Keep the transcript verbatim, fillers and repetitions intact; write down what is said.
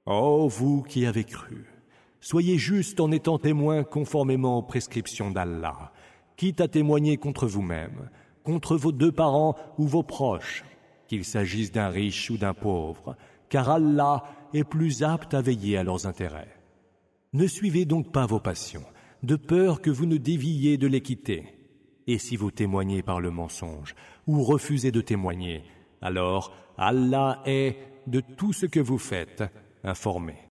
Ô vous qui avez cru, soyez justes en étant témoins conformément aux prescriptions d'Allah, quitte à témoigner contre vous-même, contre vos deux parents ou vos proches, qu'il s'agisse d'un riche ou d'un pauvre, car Allah est plus apte à veiller à leurs intérêts. Ne suivez donc pas vos passions, de peur que vous ne déviez de l'équité. Et si vous témoignez par le mensonge, ou refusez de témoigner, alors Allah est, de tout ce que vous faites, informé.